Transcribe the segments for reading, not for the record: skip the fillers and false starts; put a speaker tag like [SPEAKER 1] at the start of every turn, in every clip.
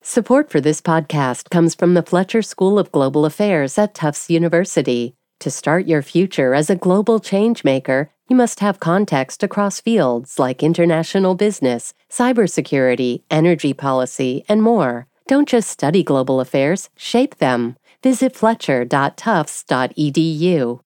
[SPEAKER 1] Support for this podcast comes from the Fletcher School of Global Affairs at Tufts University. To start your future as a global changemaker, you must have context across fields like international business, cybersecurity, energy policy, and more. Don't just study global affairs, shape them. Visit fletcher.tufts.edu.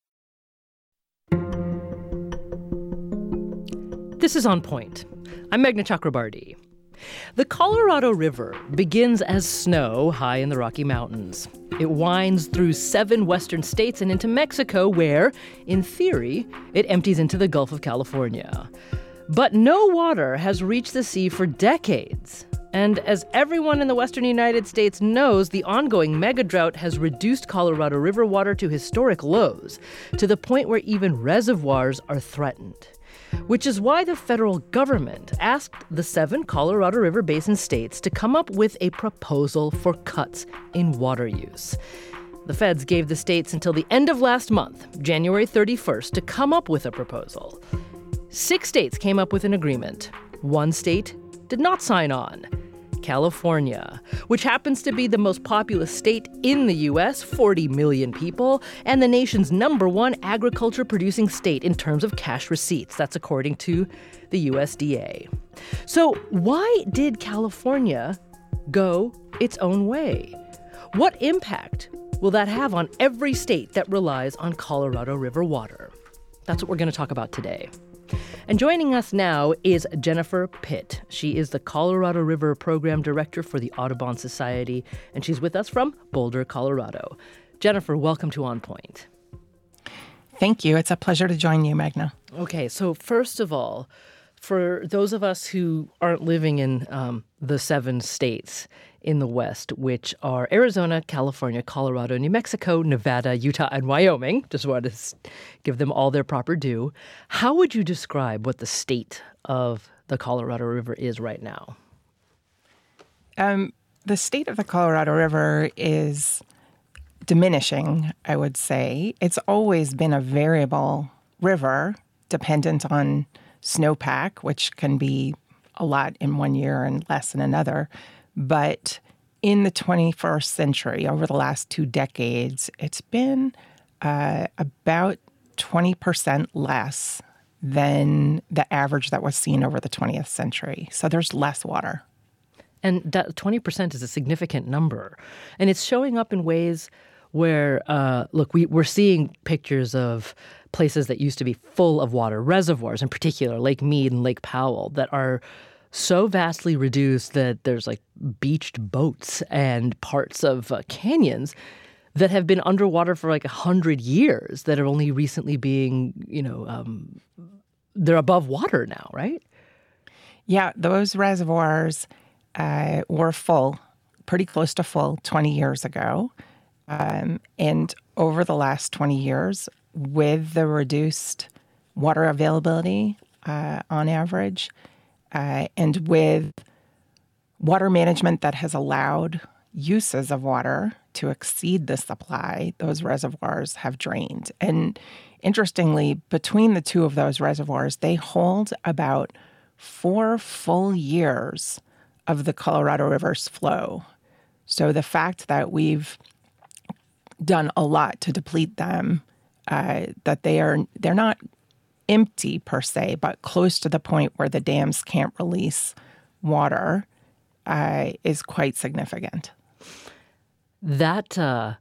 [SPEAKER 2] This is On Point. I'm Meghna Chakrabarty. The Colorado River begins as snow high in the Rocky Mountains. It winds through 7 western states and into Mexico, where, in theory, it empties into the Gulf of California. But no water has reached the sea for decades. And as everyone in the western United States knows, the ongoing mega drought has reduced Colorado River water to historic lows, to the point where even reservoirs are threatened. Which is why the federal government asked the 7 Colorado River Basin states to come up with a proposal for cuts in water use. The feds gave the states until the end of last month, January 31st, to come up with a proposal. 6 states came up with an agreement. 1 state did not sign on. California, which happens to be the most populous state in the U.S., 40 million people, and the nation's #1 agriculture-producing state in terms of cash receipts. That's according to the USDA. So why did California go its own way? What impact will that have on every state that relies on Colorado River water? That's what we're going to talk about today. And joining us now is Jennifer Pitt. She is the Colorado River Program Director for the Audubon Society, and she's with us from Boulder, Colorado. Jennifer, welcome to On Point.
[SPEAKER 3] Thank you. It's a pleasure to join you, Meghna.
[SPEAKER 2] Okay, so first of all, for those of us who aren't living in the 7 states in the West, which are Arizona, California, Colorado, New Mexico, Nevada, Utah, and Wyoming, just wanted to give them all their proper due, how would you describe what the state of the Colorado River is right now?
[SPEAKER 3] The state of the Colorado River is diminishing, I would say. It's always been a variable river dependent on snowpack, which can be a lot in one year and less in another. But in the 21st century, over the last 2 decades, it's been about 20% less than the average that was seen over the 20th century. So there's less water.
[SPEAKER 2] And that 20% is a significant number. And it's showing up in ways where, we're seeing pictures of places that used to be full of water, reservoirs in particular, Lake Mead and Lake Powell, that are so vastly reduced that there's like beached boats and parts of canyons that have been underwater for like 100 years that are only recently being, they're above water now, right?
[SPEAKER 3] Yeah, those reservoirs were full, pretty close to full 20 years ago. And over the last 20 years, with the reduced water availability on average, and with water management that has allowed uses of water to exceed the supply, those reservoirs have drained. And interestingly, between the 2 of those reservoirs, they hold about 4 full years of the Colorado River's flow. So the fact that we've done a lot to deplete them, that they're not empty per se, but close to the point where the dams can't release water is quite significant.
[SPEAKER 2] That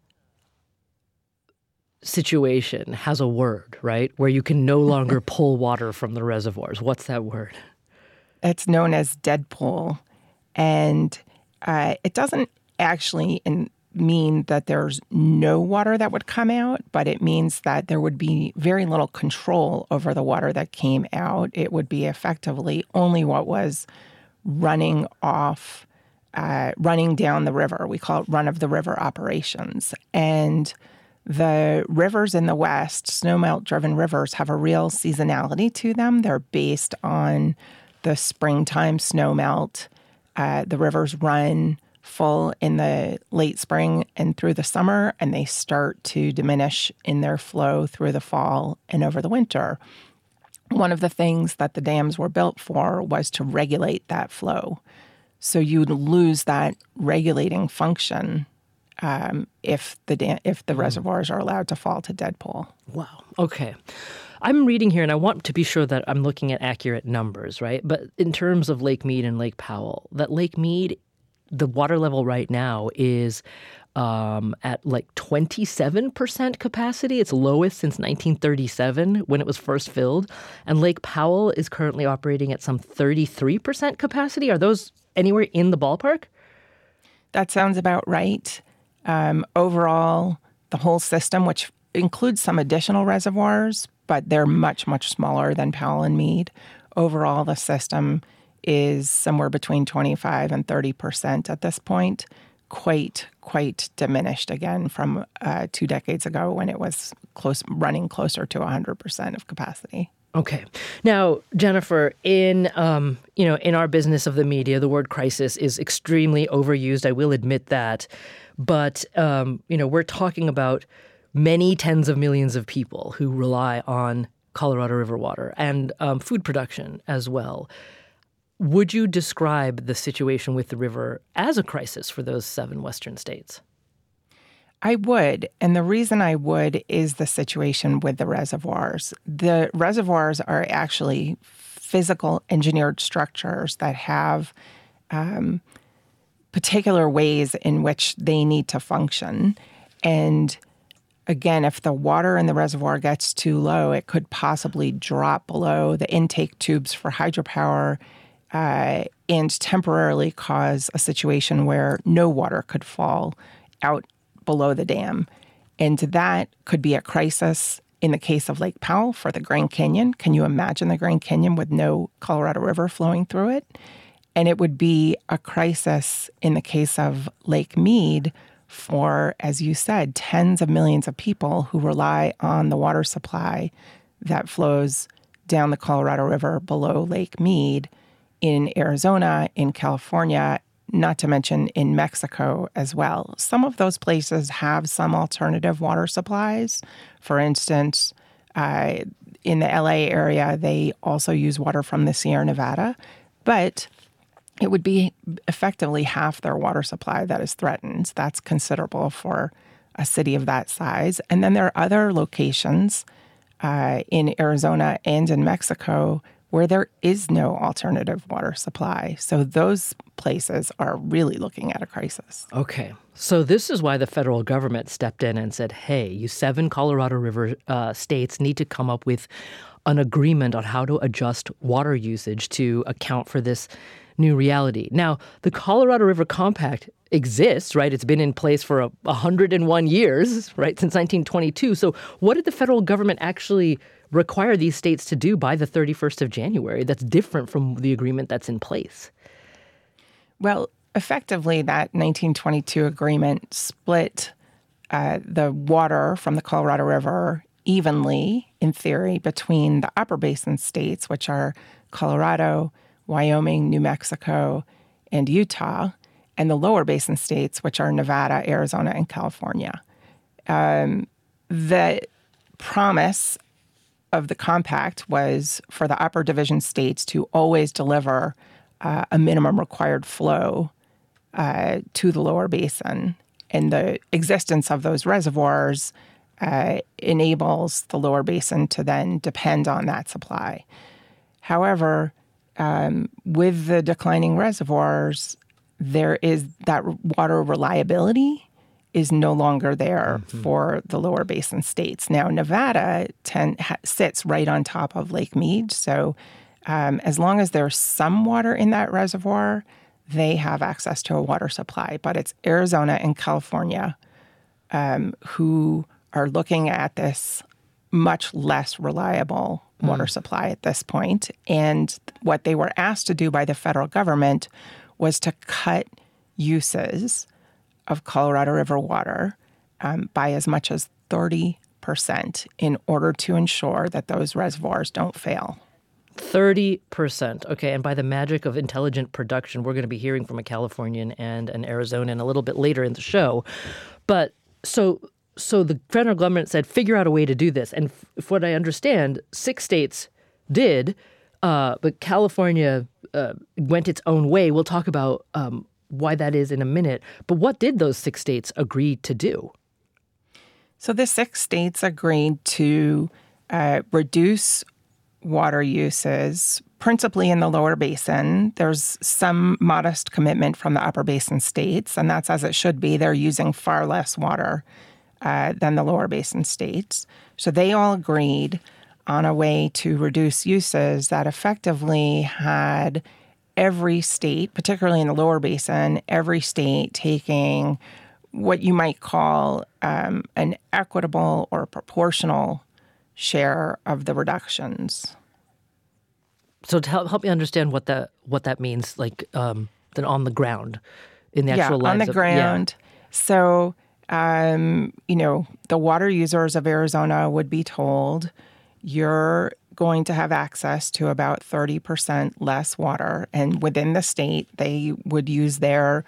[SPEAKER 2] situation has a word, right? Where you can no longer pull water from the reservoirs. What's that word?
[SPEAKER 3] It's known as dead pool. And it doesn't actually mean that there's no water that would come out, but it means that there would be very little control over the water that came out. It would be effectively only what was running off, running down the river. We call it run-of-the-river operations. And the rivers in the West, snowmelt-driven rivers, have a real seasonality to them. They're based on the springtime snowmelt. The rivers run full in the late spring and through the summer, and they start to diminish in their flow through the fall and over the winter. One of the things that the dams were built for was to regulate that flow. So you'd lose that regulating function if the reservoirs are allowed to fall to dead pool.
[SPEAKER 2] Wow. Okay. I'm reading here, and I want to be sure that I'm looking at accurate numbers, right? But in terms of Lake Mead and Lake Powell, that Lake Mead, the water level right now is at like 27% capacity. It's lowest since 1937 when it was first filled. And Lake Powell is currently operating at some 33% capacity. Are those anywhere in the ballpark?
[SPEAKER 3] That sounds about right. Overall, the whole system, which includes some additional reservoirs, but they're much, much smaller than Powell and Mead. Overall, the system is somewhere between 25 and 30% at this point. Quite diminished again from 2 decades ago when it was running closer to 100% of capacity.
[SPEAKER 2] Okay. Now, Jennifer, in our business of the media, the word crisis is extremely overused. I will admit that. But, we're talking about many tens of millions of people who rely on Colorado River water and food production as well. Would you describe the situation with the river as a crisis for those 7 western states?
[SPEAKER 3] I would. And the reason I would is the situation with the reservoirs. The reservoirs are actually physical engineered structures that have particular ways in which they need to function. And again, if the water in the reservoir gets too low, it could possibly drop below the intake tubes for hydropower and temporarily cause a situation where no water could fall out below the dam. And that could be a crisis in the case of Lake Powell for the Grand Canyon. Can you imagine the Grand Canyon with no Colorado River flowing through it? And it would be a crisis in the case of Lake Mead for, as you said, tens of millions of people who rely on the water supply that flows down the Colorado River below Lake Mead in Arizona, in California, not to mention in Mexico as well. Some of those places have some alternative water supplies. For instance, in the LA area, they also use water from the Sierra Nevada, but it would be effectively half their water supply that is threatened. That's considerable for a city of that size. And then there are other locations in Arizona and in Mexico where there is no alternative water supply. So those places are really looking at a crisis.
[SPEAKER 2] Okay. So this is why the federal government stepped in and said, hey, you 7 Colorado River states need to come up with an agreement on how to adjust water usage to account for this new reality. Now, the Colorado River Compact exists, right? It's been in place for 101 years, right, since 1922. So what did the federal government actually require these states to do by the 31st of January that's different from the agreement that's in place?
[SPEAKER 3] Well, effectively, that 1922 agreement split the water from the Colorado River evenly, in theory, between the upper basin states, which are Colorado, Wyoming, New Mexico, and Utah, and the lower basin states, which are Nevada, Arizona, and California. The promise of the compact was for the upper division states to always deliver a minimum required flow to the lower basin. And the existence of those reservoirs enables the lower basin to then depend on that supply. However, with the declining reservoirs, there is that water reliability is no longer there for the lower basin states. Now, Nevada sits right on top of Lake Mead, so as long as there's some water in that reservoir, they have access to a water supply. But it's Arizona and California who are looking at this much less reliable water supply at this point. And what they were asked to do by the federal government was to cut uses of Colorado River water by as much as 30% in order to ensure that those reservoirs don't fail.
[SPEAKER 2] 30%. Okay, and by the magic of intelligent production, we're going to be hearing from a Californian and an Arizonan a little bit later in the show. But so the federal government said, figure out a way to do this. And if what I understand, 6 states did. but California went its own way. We'll talk about why that is in a minute. But what did those 6 states agree to do?
[SPEAKER 3] So the 6 states agreed to reduce water uses, principally in the lower basin. There's some modest commitment from the upper basin states, and that's as it should be. They're using far less water than the lower basin states. So they all agreed on a way to reduce uses that effectively had every state, particularly in the lower basin, every state taking what you might call an equitable or proportional share of the reductions.
[SPEAKER 2] So to help me understand what that means, like then on the ground, in the actual lives
[SPEAKER 3] on the ground. So, the water users of Arizona would be told, you're going to have access to about 30% less water. And within the state, they would use their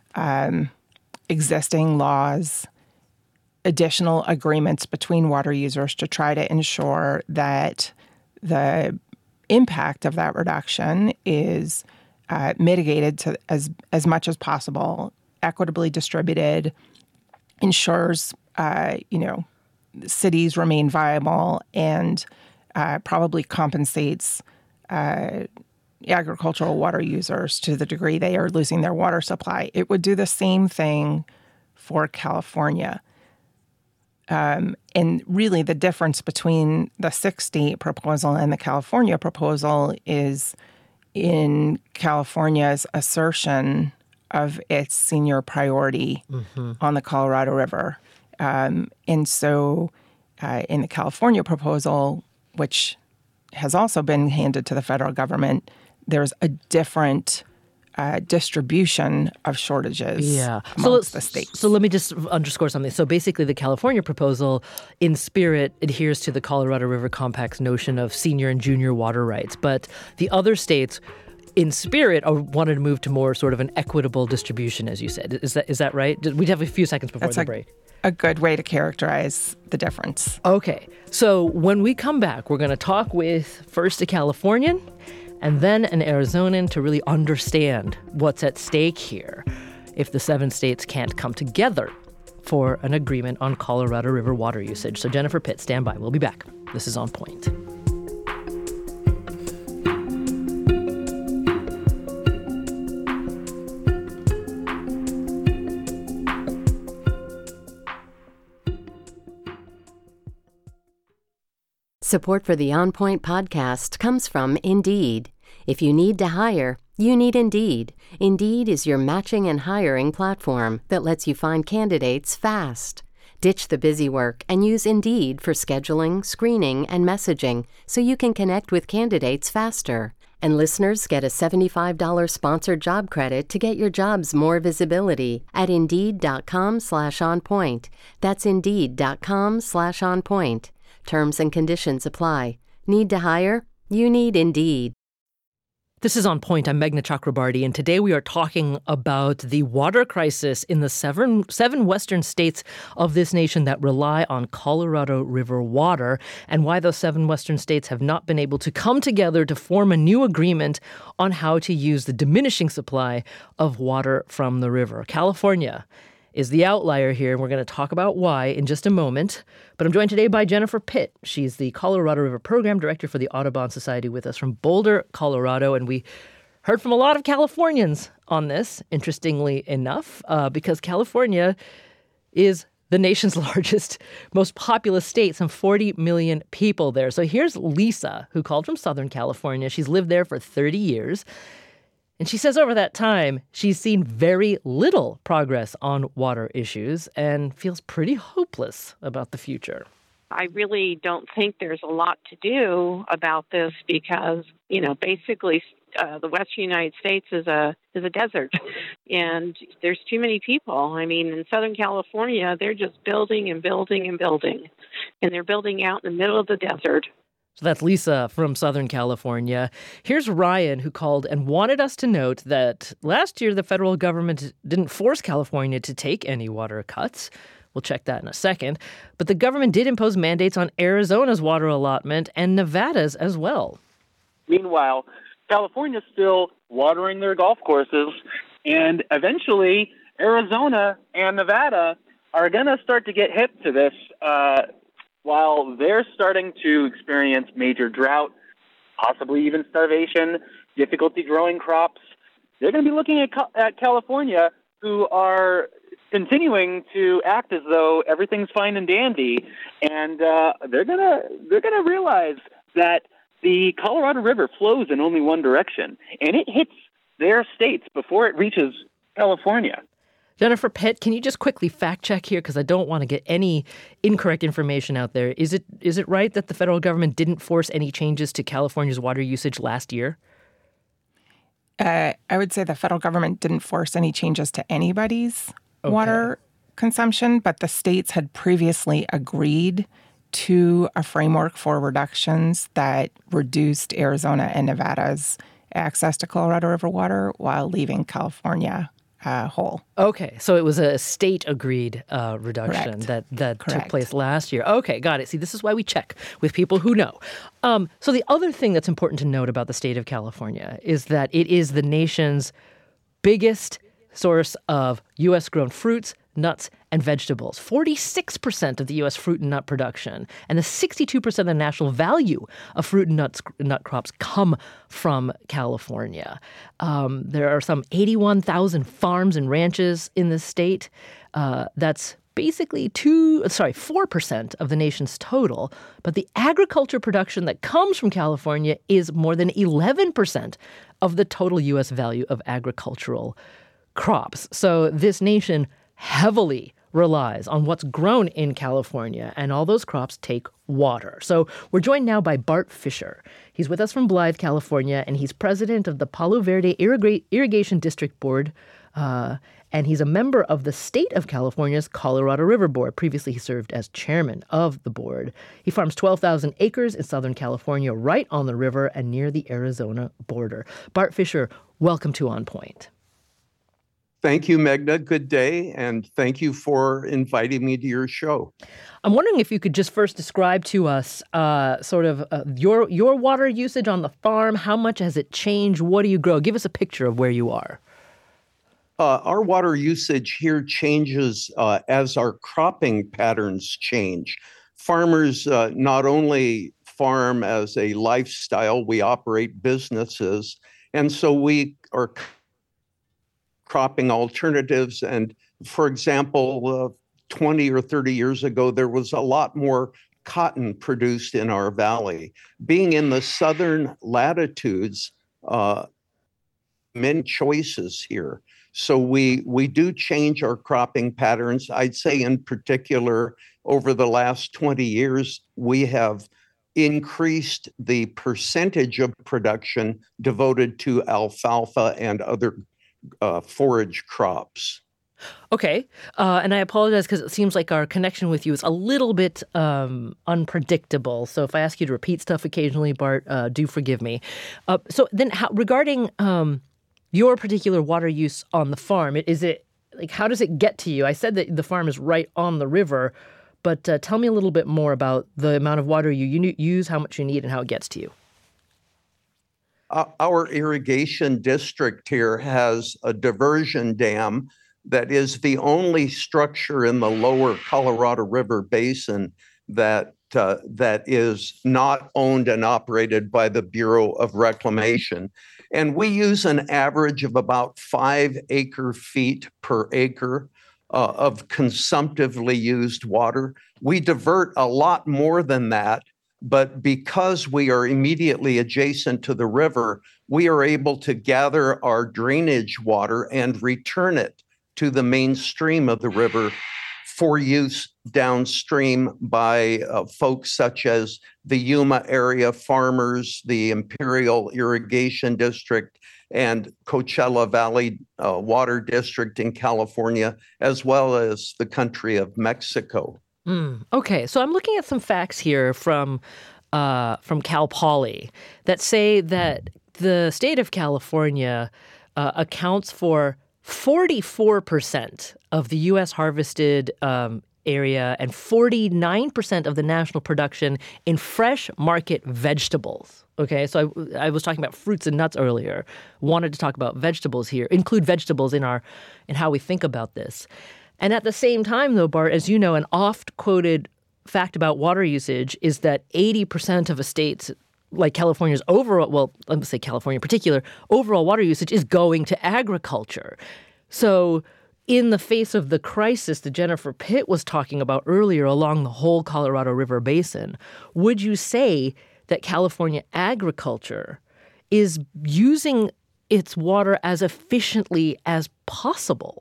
[SPEAKER 3] existing laws, additional agreements between water users to try to ensure that the impact of that reduction is mitigated to as much as possible, equitably distributed, ensures, cities remain viable, and probably compensates agricultural water users to the degree they are losing their water supply. It would do the same thing for California. And really the difference between the 6-state proposal and the California proposal is in California's assertion of its senior priority on the Colorado River. And so in the California proposal, which has also been handed to the federal government, there's a different distribution of shortages amongst the states.
[SPEAKER 2] So let me just underscore something. So basically the California proposal in spirit adheres to the Colorado River Compact's notion of senior and junior water rights. But the other states in spirit wanted to move to more sort of an equitable distribution, as you said. Is that right? We have a few seconds before the break.
[SPEAKER 3] A good way to characterize the difference.
[SPEAKER 2] Okay. So when we come back, we're going to talk with first a Californian and then an Arizonan to really understand what's at stake here if the 7 states can't come together for an agreement on Colorado River water usage. So Jennifer Pitt, stand by. We'll be back. This is On Point.
[SPEAKER 1] Support for the On Point podcast comes from Indeed. If you need to hire, you need Indeed. Indeed is your matching and hiring platform that lets you find candidates fast. Ditch the busy work and use Indeed for scheduling, screening, and messaging so you can connect with candidates faster. And listeners get a $75 sponsored job credit to get your jobs more visibility at Indeed.com/onpoint. That's Indeed.com/onpoint. Terms and conditions apply. Need to hire? You need Indeed.
[SPEAKER 2] This is On Point. I'm Meghna Chakrabarty, and today we are talking about the water crisis in the seven western states of this nation that rely on Colorado River water, and why those 7 western states have not been able to come together to form a new agreement on how to use the diminishing supply of water from the river. California is the outlier here, and we're going to talk about why in just a moment. But I'm joined today by Jennifer Pitt. She's the Colorado River Program Director for the Audubon Society with us from Boulder, Colorado. And we heard from a lot of Californians on this, interestingly enough, because California is the nation's largest, most populous state, some 40 million people there. So here's Lisa, who called from Southern California. She's lived there for 30 years. And she says over that time, she's seen very little progress on water issues and feels pretty hopeless about the future.
[SPEAKER 4] I really don't think there's a lot to do about this because, basically the Western United States is a desert and there's too many people. I mean, in Southern California, they're just building and building and building, and they're building out in the middle of the desert.
[SPEAKER 2] So that's Lisa from Southern California. Here's Ryan, who called and wanted us to note that last year the federal government didn't force California to take any water cuts. We'll check that in a second. But the government did impose mandates on Arizona's water allotment and Nevada's as well.
[SPEAKER 5] Meanwhile, California's still watering their golf courses, and eventually Arizona and Nevada are going to start to get hip to this while they're starting to experience major drought, possibly even starvation, difficulty growing crops. They're going to be looking at California, who are continuing to act as though everything's fine and dandy, and they're gonna realize that the Colorado River flows in only one direction, and it hits their states before it reaches California.
[SPEAKER 2] Jennifer Pitt, can you just quickly fact check here, because I don't want to get any incorrect information out there. Is it right that the federal government didn't force any changes to California's water usage last year?
[SPEAKER 3] I would say the federal government didn't force any changes to anybody's water consumption, but the states had previously agreed to a framework for reductions that reduced Arizona and Nevada's access to Colorado River water while leaving California whole.
[SPEAKER 2] Okay, so it was a state-agreed reduction
[SPEAKER 3] Correct.
[SPEAKER 2] that took place last year. Okay, got it. See, this is why we check with people who know. So the other thing that's important to note about the state of California is that it is the nation's biggest source of U.S.-grown fruits, nuts, and vegetables. 46% of the U.S. fruit and nut production and the 62% of the national value of fruit and nut crops come from California. There are some 81,000 farms and ranches in the state. That's basically 4% of the nation's total. But the agriculture production that comes from California is more than 11% of the total U.S. value of agricultural crops. So this nation heavily relies on what's grown in California, and all those crops take water. So we're joined now by Bart Fisher. He's with us from Blythe, California, and he's president of the Palo Verde Irrigation District Board, and he's a member of the state of California's Colorado River Board. Previously, he served as chairman of the board. He farms 12,000 acres in Southern California, right on the river and near the Arizona border. Bart Fisher, welcome to On Point.
[SPEAKER 6] Thank you, Meghna. Good day, and thank you for inviting me to your show.
[SPEAKER 2] I'm wondering if you could just first describe to us your water usage on the farm. How much has it changed? What do you grow? Give us a picture of where you are.
[SPEAKER 6] Our water usage here changes as our cropping patterns change. Farmers not only farm as a lifestyle, we operate businesses, and so we are cropping alternatives. And for example, 20 or 30 years ago, there was a lot more cotton produced in our valley. Being in the southern latitudes, many choices here. So we do change our cropping patterns. I'd say in particular, over the last 20 years, we have increased the percentage of production devoted to alfalfa and other forage crops.
[SPEAKER 2] Okay. And I apologize because it seems like our connection with you is a little bit unpredictable. So if I ask you to repeat stuff occasionally, Bart, do forgive me. So then regarding your particular water use on the farm, how does it get to you? I said that the farm is right on the river, but tell me a little bit more about the amount of water you use, how much you need, and how it gets to you.
[SPEAKER 6] Our irrigation district here has a diversion dam that is the only structure in the lower Colorado River Basin that is not owned and operated by the Bureau of Reclamation. And we use an average of about 5 acre-feet per acre of consumptively used water. We divert a lot more than that. But because we are immediately adjacent to the river, we are able to gather our drainage water and return it to the main stream of the river for use downstream by folks such as the Yuma area farmers, the Imperial Irrigation District, and Coachella Valley Water District in California, as well as the country of Mexico.
[SPEAKER 2] Okay, so I'm looking at some facts here from Cal Poly that say that the state of California accounts for 44% of the U.S. harvested area and 49% of the national production in fresh market vegetables. Okay, so I was talking about fruits and nuts earlier. Wanted to talk about vegetables here, include vegetables in how we think about this. And at the same time, though, Bart, as you know, an oft-quoted fact about water usage is that 80% of a state's, like California's overall, well, let me say California in particular, overall water usage is going to agriculture. So in the face of the crisis that Jennifer Pitt was talking about earlier along the whole Colorado River Basin, would you say that California agriculture is using its water as efficiently as possible?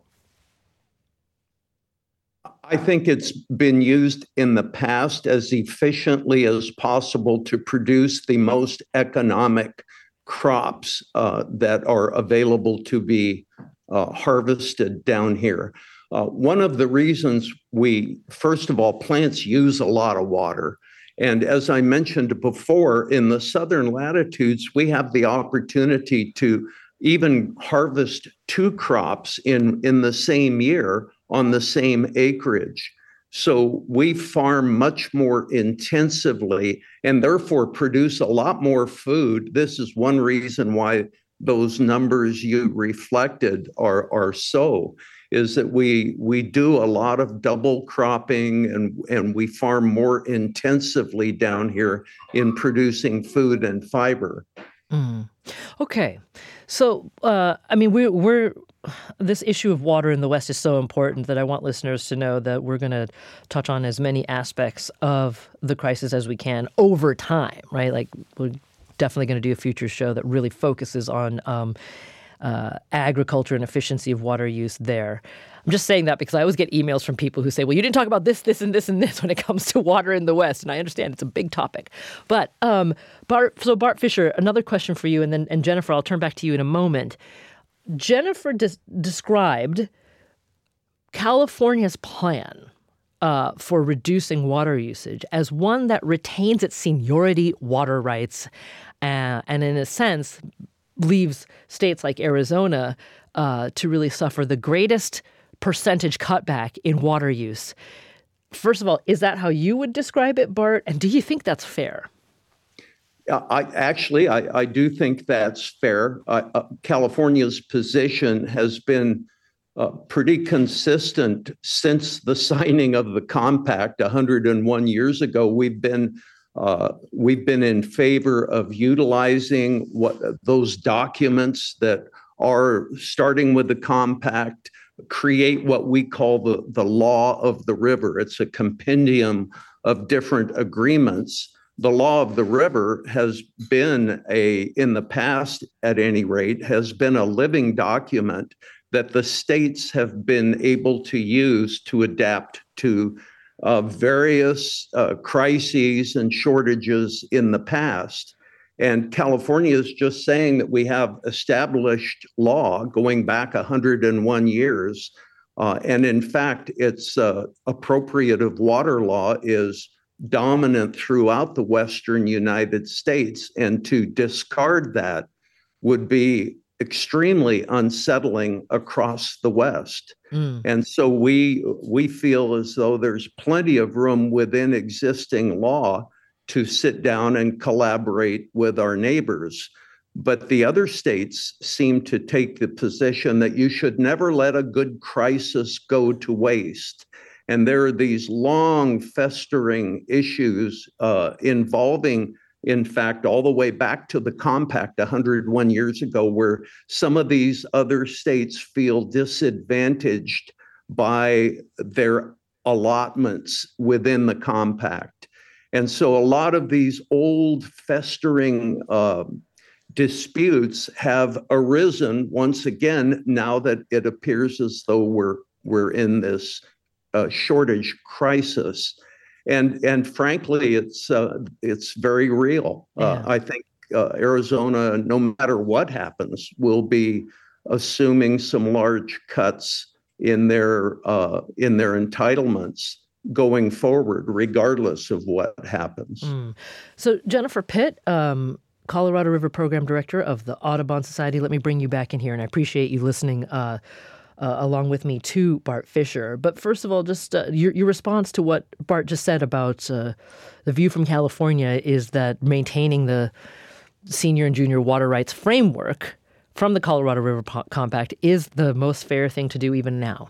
[SPEAKER 6] I think it's been used in the past as efficiently as possible to produce the most economic crops that are available to be harvested down here. One of the reasons first of all, plants use a lot of water. And as I mentioned before, in the southern latitudes, we have the opportunity to even harvest 2 crops in the same year on the same acreage. So we farm much more intensively and therefore produce a lot more food. This is one reason why those numbers you reflected are so, is that we do a lot of double cropping and we farm more intensively down here in producing food and fiber.
[SPEAKER 2] Mm. Okay. So, we're this issue of water in the West is so important that I want listeners to know that we're going to touch on as many aspects of the crisis as we can over time, right? Like, we're definitely going to do a future show that really focuses on agriculture and efficiency of water use there. I'm just saying that because I always get emails from people who say, well, you didn't talk about this, this, and this, and this when it comes to water in the West. And I understand it's a big topic. But Bart Fisher, another question for you, and Jennifer, I'll turn back to you in a moment. Jennifer described California's plan for reducing water usage as one that retains its seniority water rights and in a sense leaves states like Arizona to really suffer the greatest percentage cutback in water use. First of all, is that how you would describe it, Bart? And do you think that's fair?
[SPEAKER 6] I do think that's fair. California's position has been pretty consistent since the signing of the compact 101 years ago. We've been in favor of utilizing those documents that are starting with the compact, create what we call the law of the river. It's a compendium of different agreements. The law of the river has been in the past, at any rate, has been a living document that the states have been able to use to adapt to various crises and shortages in the past. And California is just saying that we have established law going back 101 years. And in fact, its appropriative water law is dominant throughout the Western United States. And to discard that would be extremely unsettling across the West. And so we feel as though there's plenty of room within existing law to sit down and collaborate with our neighbors. But the other states seem to take the position that you should never let a good crisis go to waste. And there are these long festering issues involving, in fact, all the way back to the compact 101 years ago, where some of these other states feel disadvantaged by their allotments within the compact. And so a lot of these old festering disputes have arisen once again, now that it appears as though we're in this shortage crisis. And frankly, it's very real.
[SPEAKER 2] Yeah.
[SPEAKER 6] I think Arizona, no matter what happens, will be assuming some large cuts in their entitlements going forward, regardless of what happens.
[SPEAKER 2] So Jennifer Pitt, Colorado River Program Director of the Audubon Society, let me bring you back in here, and I appreciate you listening along with me to Bart Fisher. But first of all, just your response to what Bart just said about the view from California is that maintaining the senior and junior water rights framework from the Colorado River Compact is the most fair thing to do even now.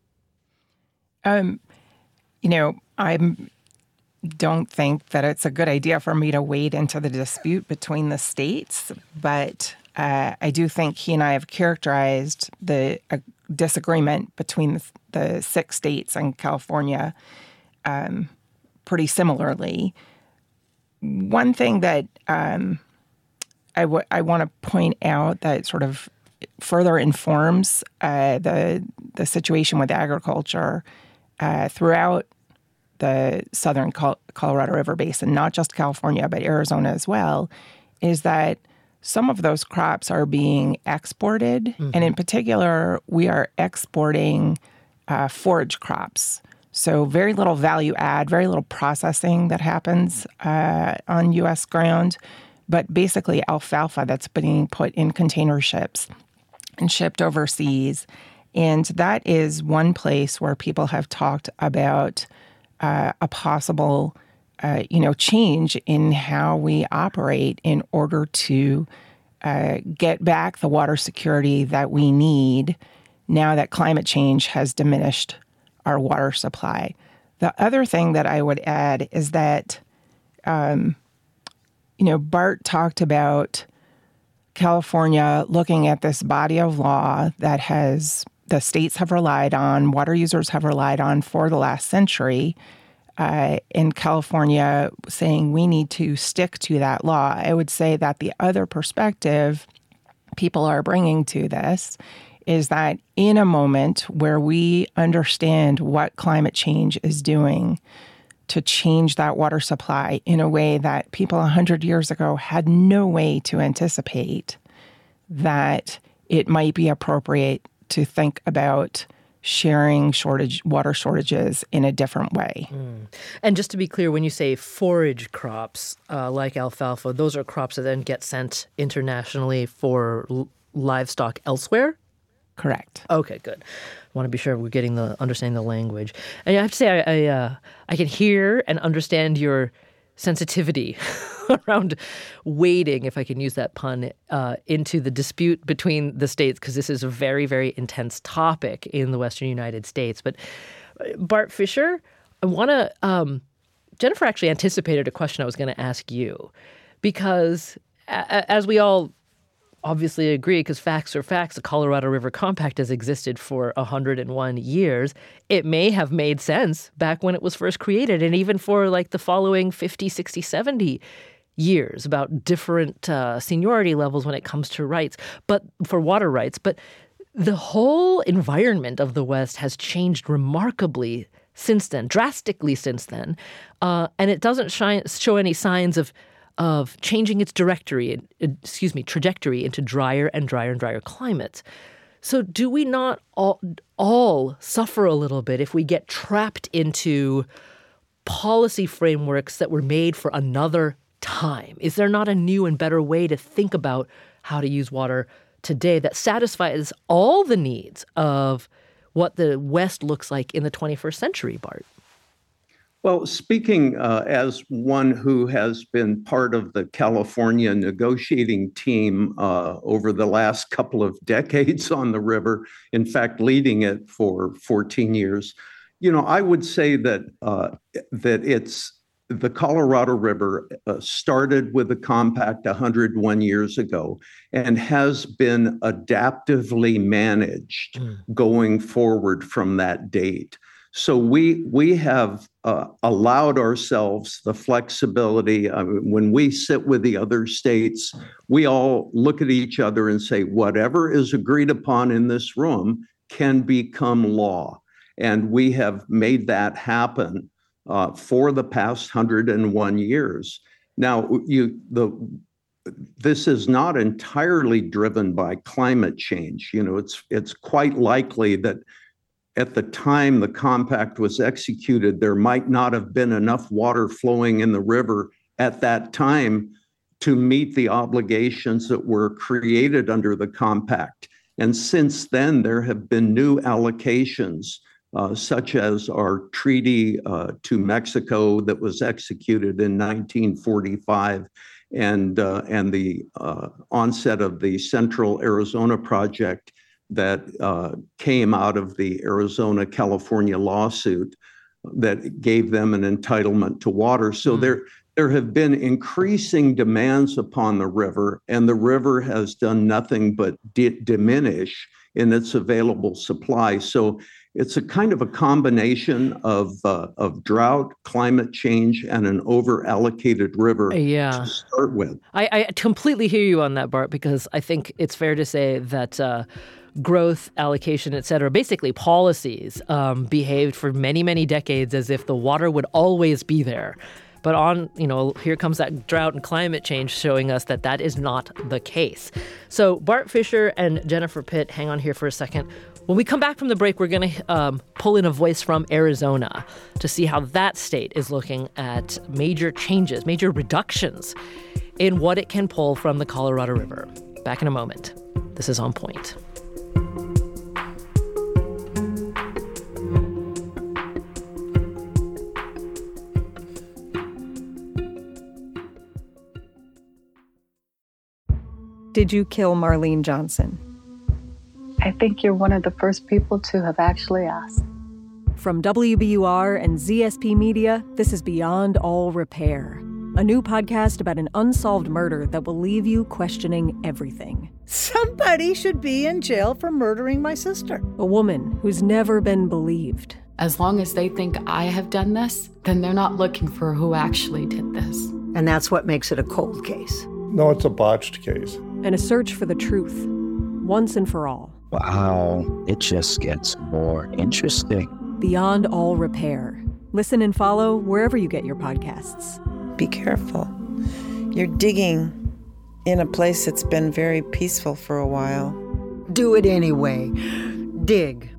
[SPEAKER 3] I don't think that it's a good idea for me to wade into the dispute between the states, but I do think he and I have characterized the disagreement between the 6 states and California pretty similarly. One thing that I want to point out that sort of further informs the situation with agriculture throughout the southern Colorado River Basin, not just California, but Arizona as well, is that some of those crops are being exported. Mm-hmm. And in particular, we are exporting forage crops. So very little value add, very little processing that happens on U.S. ground, but basically alfalfa that's being put in container ships and shipped overseas. And that is one place where people have talked about a possible, change in how we operate in order to get back the water security that we need now that climate change has diminished our water supply. The other thing that I would add is that, Bart talked about California looking at this body of law that the states have relied on, water users have relied on for the last century, in California saying we need to stick to that law. I would say that the other perspective people are bringing to this is that in a moment where we understand what climate change is doing to change that water supply in a way that people 100 years ago had no way to anticipate, that it might be appropriate to think about sharing water shortages in a different way.
[SPEAKER 2] And just to be clear, when you say forage crops like alfalfa, those are crops that then get sent internationally for livestock elsewhere?
[SPEAKER 3] Correct.
[SPEAKER 2] Okay, good. I want to be sure we're understanding the language. And I have to say, I can hear and understand your sensitivity around wading, if I can use that pun, into the dispute between the states, because this is a very, very intense topic in the Western United States. But Bart Fisher, I want to, Jennifer actually anticipated a question I was going to ask you, because as we all obviously agree, because facts are facts, the Colorado River Compact has existed for 101 years. It may have made sense back when it was first created, and even for like the following 50, 60, 70 years about different seniority levels when it comes to rights, but for water rights. But the whole environment of the West has changed remarkably since then, drastically since then, and it doesn't show any signs of changing its trajectory into drier and drier and drier climates. So do we not all suffer a little bit if we get trapped into policy frameworks that were made for another time? Is there not a new and better way to think about how to use water today that satisfies all the needs of what the West looks like in the 21st century, Bart?
[SPEAKER 6] Well, speaking as one who has been part of the California negotiating team over the last couple of decades on the river, in fact, leading it for 14 years, I would say that it's the Colorado River started with the compact 101 years ago and has been adaptively managed going forward from that date. So we have allowed ourselves the flexibility. When we sit with the other states, we all look at each other and say, whatever is agreed upon in this room can become law. And we have made that happen for the past 101 years. Now, this is not entirely driven by climate change. It's quite likely that at the time the compact was executed, there might not have been enough water flowing in the river at that time to meet the obligations that were created under the compact. And since then, there have been new allocations, such as our treaty to Mexico that was executed in 1945, and the onset of the Central Arizona Project that came out of the Arizona-California lawsuit that gave them an entitlement to water. So there have been increasing demands upon the river, and the river has done nothing but diminish in its available supply. So it's a kind of a combination of drought, climate change, and an over-allocated river to start with.
[SPEAKER 2] I completely hear you on that, Bart, because I think it's fair to say that growth, allocation, et cetera, basically policies behaved for many, many decades as if the water would always be there. But here comes that drought and climate change showing us that that is not the case. So Bart Fisher and Jennifer Pitt, hang on here for a second. When we come back from the break, we're going to pull in a voice from Arizona to see how that state is looking at major changes, major reductions in what it can pull from the Colorado River. Back in a moment. This is On Point.
[SPEAKER 7] Did you kill Marlene Johnson?
[SPEAKER 8] I think you're one of the first people to have actually asked.
[SPEAKER 7] From WBUR and ZSP Media, this is Beyond All Repair, a new podcast about an unsolved murder that will leave you questioning everything.
[SPEAKER 9] Somebody should be in jail for murdering my sister.
[SPEAKER 7] A woman who's never been believed.
[SPEAKER 10] As long as they think I have done this, then they're not looking for who actually did this.
[SPEAKER 9] And that's what makes it a cold case.
[SPEAKER 11] No, it's a botched case.
[SPEAKER 7] And a search for the truth, once and for all.
[SPEAKER 12] Wow, it just gets more interesting.
[SPEAKER 7] Beyond All Repair. Listen and follow wherever you get your podcasts.
[SPEAKER 13] Be careful. You're digging in a place that's been very peaceful for a while.
[SPEAKER 9] Do it anyway. Dig.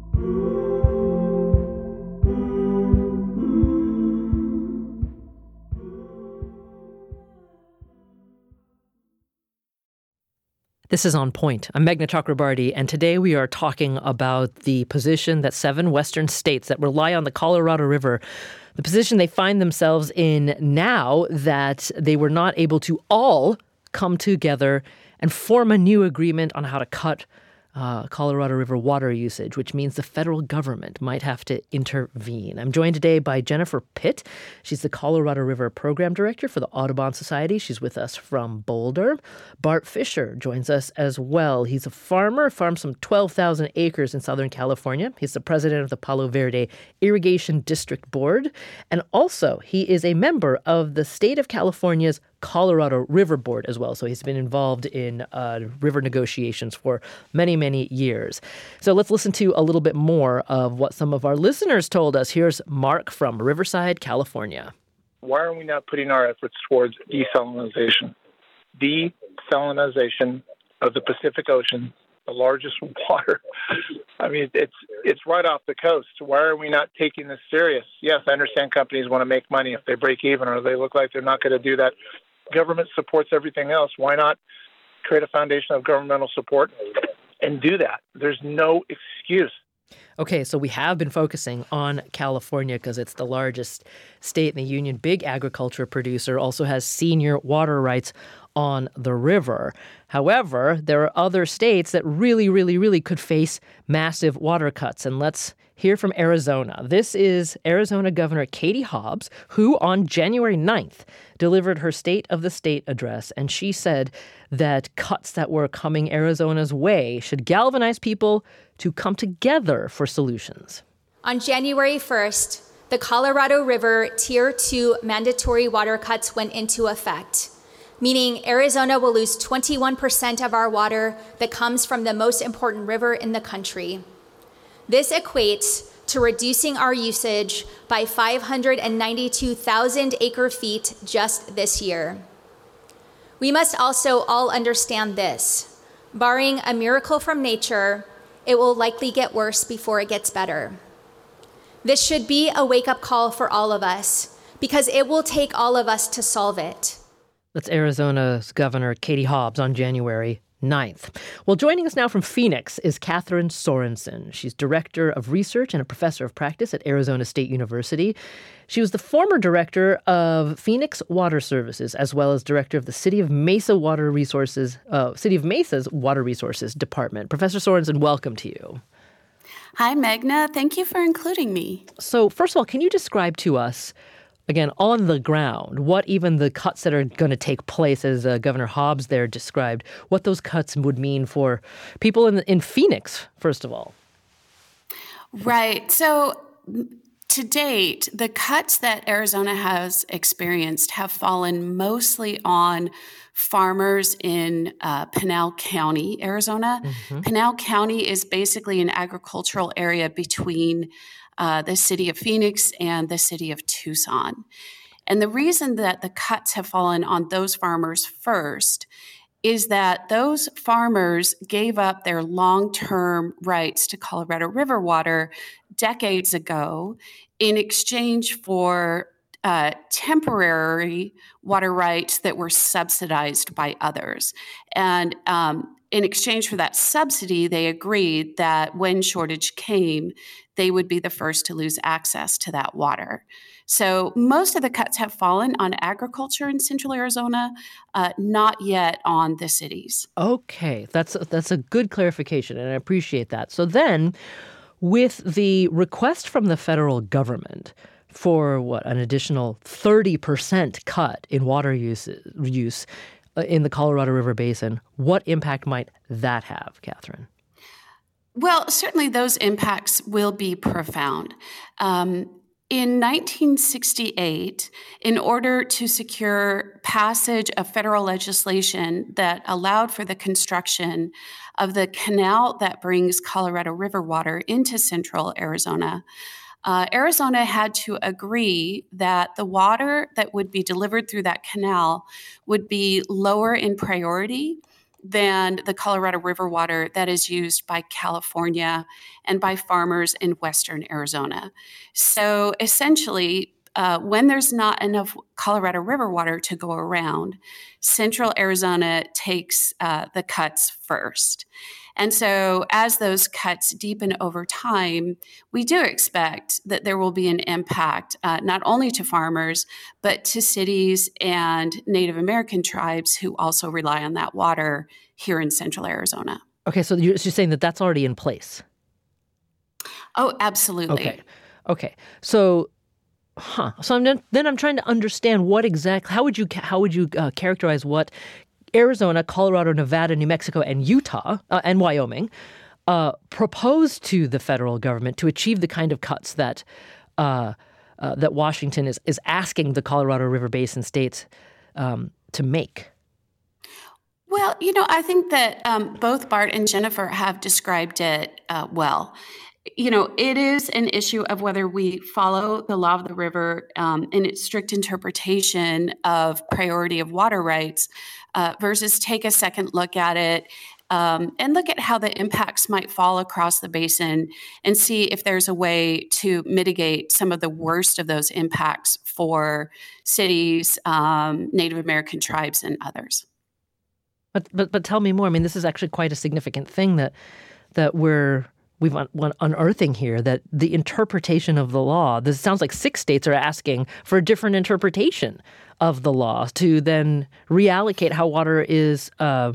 [SPEAKER 2] This is On Point. I'm Meghna Chakrabarty, and today we are talking about the position that 7 western states that rely on the Colorado River, the position they find themselves in now that they were not able to all come together and form a new agreement on how to cut Colorado River water usage, which means the federal government might have to intervene. I'm joined today by Jennifer Pitt. She's the Colorado River Program Director for the Audubon Society. She's with us from Boulder. Bart Fisher joins us as well. He's a farmer, farms some 12,000 acres in Southern California. He's the president of the Palo Verde Irrigation District Board. And also, he is a member of the state of California's Colorado River Board as well. So he's been involved in river negotiations for many, many years. So let's listen to a little bit more of what some of our listeners told us. Here's Mark from Riverside, California.
[SPEAKER 14] Why are we not putting our efforts towards desalinization? Desalinization of the Pacific Ocean, the largest water. I mean, it's right off the coast. Why are we not taking this serious? Yes, I understand companies want to make money if they break even or they look like they're not going to do that. Government supports everything else. Why not create a foundation of governmental support and do that? There's no excuse.
[SPEAKER 2] Okay, so we have been focusing on California because it's the largest state in the union, big agriculture producer, also has senior water rights on the river. However, there are other states that really could face massive water cuts. And let's hear from Arizona. This is Arizona Governor Katie Hobbs, who on January 9th delivered her State of the State address. And she said that cuts that were coming Arizona's way should galvanize people to come together for solutions.
[SPEAKER 15] On January 1st, the Colorado River Tier 2 mandatory water cuts went into effect, meaning Arizona will lose 21% of our water that comes from the most important river in the country. This equates to reducing our usage by 592,000 acre-feet just this year. We must also all understand this. Barring a miracle from nature, it will likely get worse before it gets better. This should be a wake-up call for all of us, because it will take all of us to solve it.
[SPEAKER 2] That's Arizona's Governor Katie Hobbs on January 9th. Well, joining us now from Phoenix is Catherine Sorensen. She's Director of Research and a Professor of Practice at Arizona State University. She was the former Director of Phoenix Water Services, as well as Director of the City of Mesa's Water Resources Department. Professor Sorensen, welcome to you.
[SPEAKER 16] Hi, Meghna. Thank you for including me.
[SPEAKER 2] So, first of all, can you describe to us, again, on the ground, what even the cuts that are going to take place, as Governor Hobbs there described, what those cuts would mean for people in Phoenix, first of all?
[SPEAKER 16] Right. So to date, the cuts that Arizona has experienced have fallen mostly on farmers in Pinal County, Arizona. Mm-hmm. Pinal County is basically an agricultural area between the city of Phoenix and the city of Tucson. And the reason that the cuts have fallen on those farmers first is that those farmers gave up their long-term rights to Colorado River water decades ago in exchange for temporary water rights that were subsidized by others. And in exchange for that subsidy, they agreed that when shortage came, they would be the first to lose access to that water. So most of the cuts have fallen on agriculture in central Arizona, not yet on the cities.
[SPEAKER 2] Okay, that's a good clarification, and I appreciate that. So then, with the request from the federal government for an additional 30% cut in water use in the Colorado River Basin, what impact might that have, Catherine?
[SPEAKER 16] Well, certainly those impacts will be profound. In 1968, in order to secure passage of federal legislation that allowed for the construction of the canal that brings Colorado River water into central Arizona, Arizona had to agree that the water that would be delivered through that canal would be lower in priority than the Colorado River water that is used by California and by farmers in western Arizona. So essentially, when there's not enough Colorado River water to go around, central Arizona takes the cuts first. And so as those cuts deepen over time, we do expect that there will be an impact not only to farmers, but to cities and Native American tribes who also rely on that water here in central Arizona.
[SPEAKER 2] Okay, so you're saying that that's already in place?
[SPEAKER 16] Oh, absolutely.
[SPEAKER 2] Okay. So I'm trying to understand how would you characterize what Arizona, Colorado, Nevada, New Mexico, and Utah, and Wyoming proposed to the federal government to achieve the kind of cuts that that Washington is asking the Colorado River Basin states to make?
[SPEAKER 16] Well, I think that both Bart and Jennifer have described it well. It is an issue of whether we follow the law of the river in its strict interpretation of priority of water rights versus take a second look at it and look at how the impacts might fall across the basin and see if there's a way to mitigate some of the worst of those impacts for cities, Native American tribes, and others.
[SPEAKER 2] But tell me more. I mean, this is actually quite a significant thing that we've unearthing here, that the interpretation of the law, this sounds like 6 states are asking for a different interpretation of the law to then reallocate how water is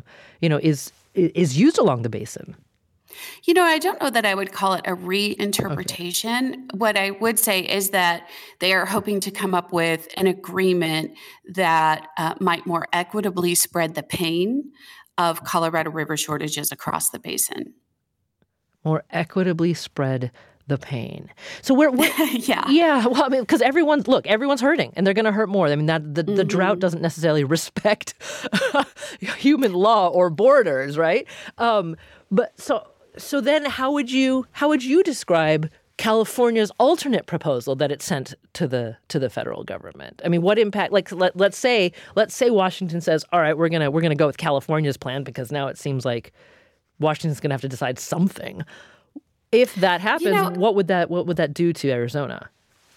[SPEAKER 2] used along the basin.
[SPEAKER 16] I don't know that I would call it a reinterpretation. Okay. What I would say is that they are hoping to come up with an agreement that might more equitably spread the pain of Colorado River shortages across the basin.
[SPEAKER 2] More equitably spread the pain. So we're
[SPEAKER 16] yeah.
[SPEAKER 2] Well, I mean, because everyone's hurting, and they're going to hurt more. I mean, the drought doesn't necessarily respect human law or borders, right? But so then, how would you describe California's alternate proposal that it sent to the federal government? I mean, what impact? Like, let's say Washington says, all right, we're gonna go with California's plan because now it seems like Washington's going to have to decide something. If that happens, what would that do to Arizona?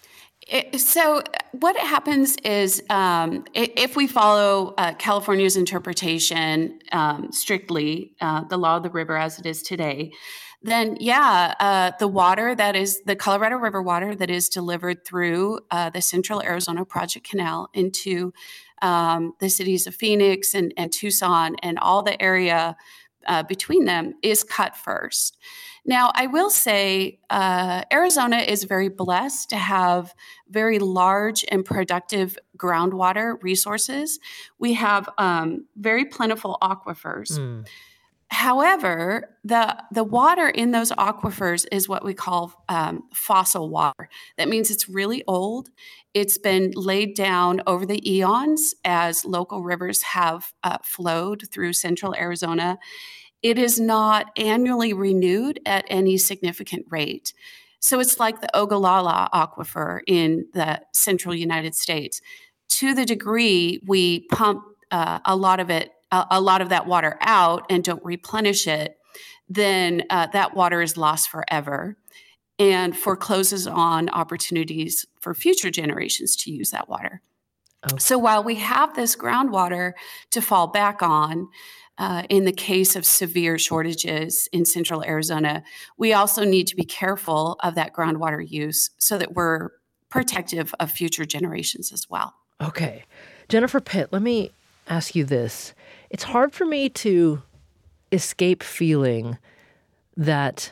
[SPEAKER 16] So what happens is if we follow California's interpretation strictly, the law of the river as it is today, then the water that is the Colorado River water that is delivered through the Central Arizona Project Canal into the cities of Phoenix and Tucson and all the area between them is cut first. Now, I will say Arizona is very blessed to have very large and productive groundwater resources. We have very plentiful aquifers. However, the water in those aquifers is what we call fossil water. That means it's really old. It's been laid down over the eons as local rivers have flowed through central Arizona. It is not annually renewed at any significant rate. So it's like the Ogallala Aquifer in the central United States. To the degree we pump a lot of that water out and don't replenish it, then that water is lost forever and forecloses on opportunities for future generations to use that water. Okay. So while we have this groundwater to fall back on, in the case of severe shortages in central Arizona, we also need to be careful of that groundwater use so that we're protective of future generations as well.
[SPEAKER 2] Okay. Jennifer Pitt, let me ask you this. It's hard for me to escape feeling that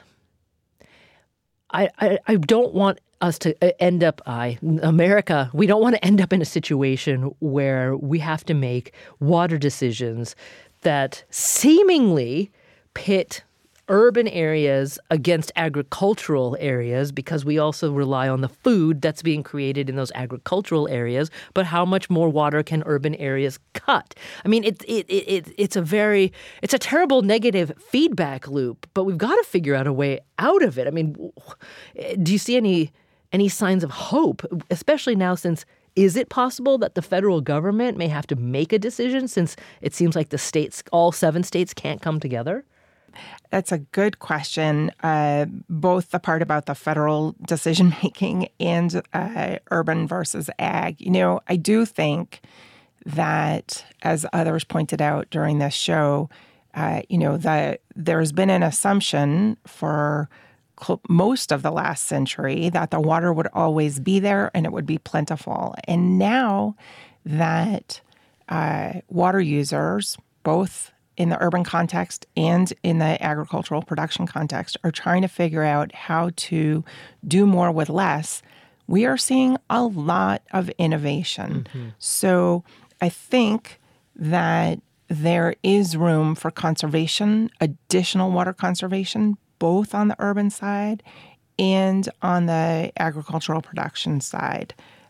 [SPEAKER 2] I don't want us to end up, America, we don't want to end up in a situation where we have to make water decisions that seemingly pit urban areas against agricultural areas, because we also rely on the food that's being created in those agricultural areas. But how much more water can urban areas cut? I mean, it's a terrible negative feedback loop, but we've got to figure out a way out of it. I mean, do you see any signs of hope, especially now since is it possible that the federal government may have to make a decision since it seems like the states, all 7 states, can't come together?
[SPEAKER 3] That's a good question, both the part about the federal decision-making and urban versus ag. You know, I do think that, as others pointed out during this show, that there's been an assumption for most of the last century that the water would always be there and it would be plentiful. And now that water users, both in the urban context and in the agricultural production context, are trying to figure out how to do more with less, we are seeing a lot of innovation. Mm-hmm. So I think that there is room for conservation, additional water conservation, both on the urban side and on the agricultural production side.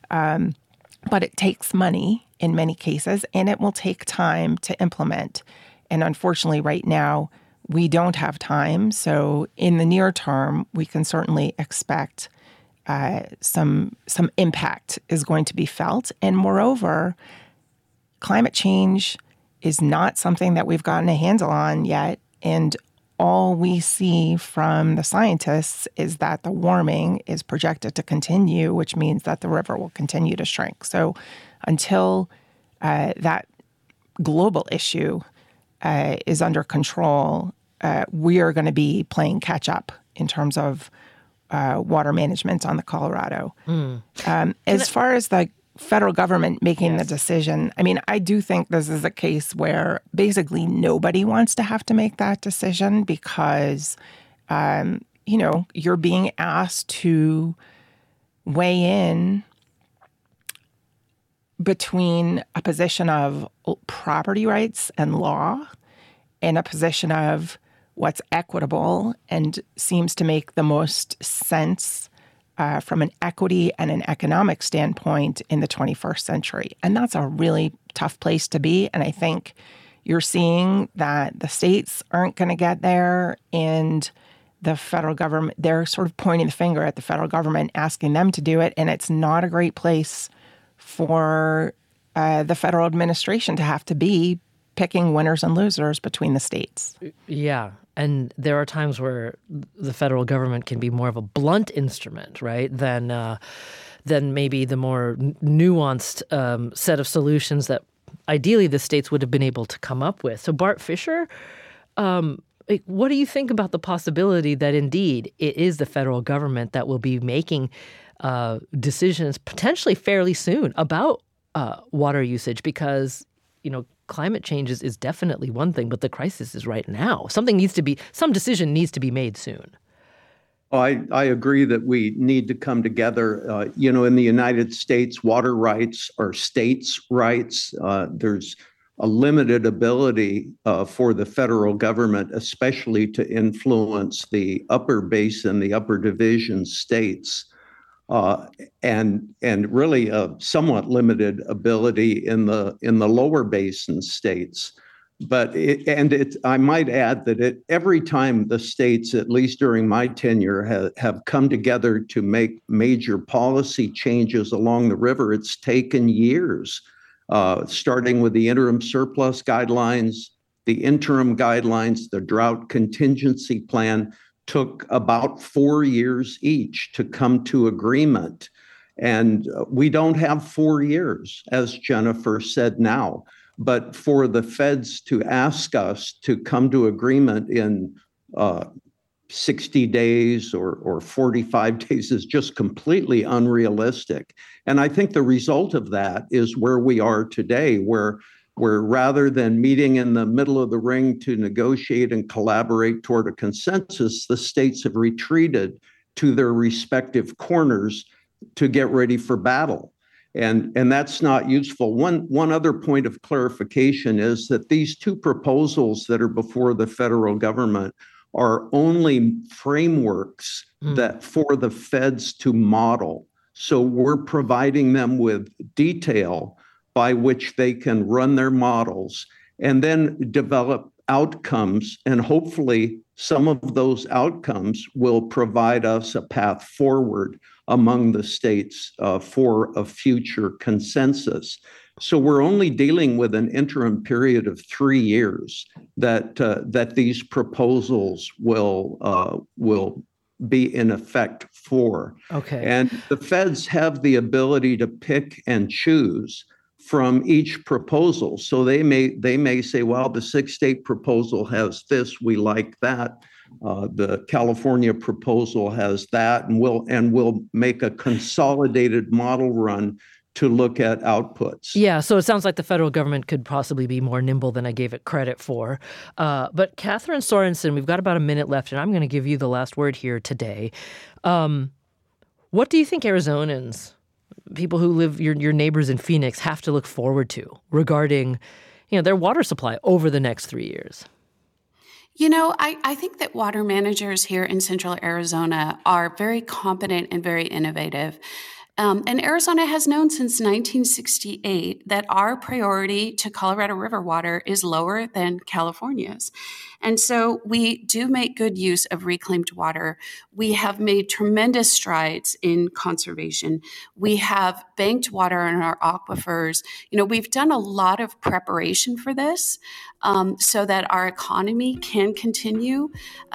[SPEAKER 3] But it takes money in many cases, and it will take time to implement. And unfortunately, right now, we don't have time. So in the near term, we can certainly expect some impact is going to be felt. And moreover, climate change is not something that we've gotten a handle on yet. And all we see from the scientists is that the warming is projected to continue, which means that the river will continue to shrink. So until that global issue is under control, we are going to be playing catch up in terms of water management on the Colorado. As far as the federal government making the decision, I mean, I do think this is a case where basically nobody wants to have to make that decision because, you're being asked to weigh in between a position of property rights and law and a position of what's equitable and seems to make the most sense from an equity and an economic standpoint in the 21st century. And that's a really tough place to be. And I think you're seeing that the states aren't going to get there, and the federal government, they're sort of pointing the finger at the federal government, asking them to do it. And it's not a great place for the federal administration to have to be picking winners and losers between the states.
[SPEAKER 2] Yeah. And there are times where the federal government can be more of a blunt instrument, right, than than maybe the more nuanced set of solutions that ideally the states would have been able to come up with. So Bart Fisher, what do you think about the possibility that indeed it is the federal government that will be making decisions potentially fairly soon about water usage? Because, climate change is definitely one thing, but the crisis is right now. some decision needs to be made soon.
[SPEAKER 6] I agree that we need to come together. In the United States, water rights are states' rights. There's a limited ability for the federal government, especially to influence the upper basin, the upper division states, and really a somewhat limited ability in the lower basin states. But I might add that every time the states, at least during my tenure, have come together to make major policy changes along the river, it's taken years, starting with the interim surplus guidelines, the interim guidelines, the drought contingency plan took about 4 years each to come to agreement. And we don't have 4 years, as Jennifer said now. But for the feds to ask us to come to agreement in 60 days or 45 days is just completely unrealistic. And I think the result of that is where we are today, where rather than meeting in the middle of the ring to negotiate and collaborate toward a consensus, the states have retreated to their respective corners to get ready for battle. And that's not useful. One other point of clarification is that these two proposals that are before the federal government are only frameworks that for the feds to model. So we're providing them with detail by which they can run their models and then develop outcomes. And hopefully some of those outcomes will provide us a path forward among the states for a future consensus. So we're only dealing with an interim period of 3 years that these proposals will be in effect for.
[SPEAKER 2] Okay.
[SPEAKER 6] And the feds have the ability to pick and choose from each proposal. So they may say, well, the 6-state proposal has this, we like that. The California proposal has that, and we'll make a consolidated model run to look at outputs.
[SPEAKER 2] Yeah, so it sounds like the federal government could possibly be more nimble than I gave it credit for. But Catherine Sorensen, we've got about a minute left, and I'm going to give you the last word here today. What do you think Arizonans, people who live, your neighbors in Phoenix, have to look forward to regarding, their water supply over the next 3 years?
[SPEAKER 16] I think that water managers here in Central Arizona are very competent and very innovative. And Arizona has known since 1968 that our priority to Colorado River water is lower than California's. And so we do make good use of reclaimed water. We have made tremendous strides in conservation. We have banked water in our aquifers. We've done a lot of preparation for this so that our economy can continue,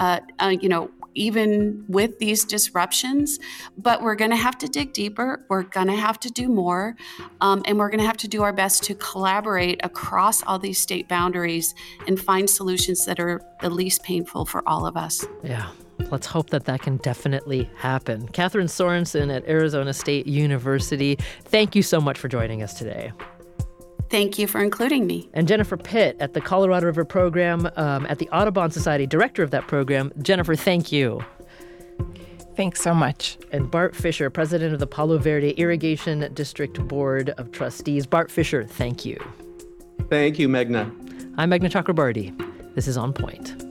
[SPEAKER 16] even with these disruptions, but we're going to have to dig deeper. We're going to have to do more, and we're going to have to do our best to collaborate across all these state boundaries and find solutions that are the least painful for all of us.
[SPEAKER 2] Yeah. Let's hope that can definitely happen. Catherine Sorensen at Arizona State University, thank you so much for joining us today.
[SPEAKER 16] Thank you for including me.
[SPEAKER 2] And Jennifer Pitt at the Colorado River Program at the Audubon Society, director of that program. Jennifer, thank you.
[SPEAKER 3] Thanks so much.
[SPEAKER 2] And Bart Fisher, president of the Palo Verde Irrigation District Board of Trustees. Bart Fisher, thank you.
[SPEAKER 6] Thank you, Meghna.
[SPEAKER 2] I'm Meghna Chakrabarty. This is On Point.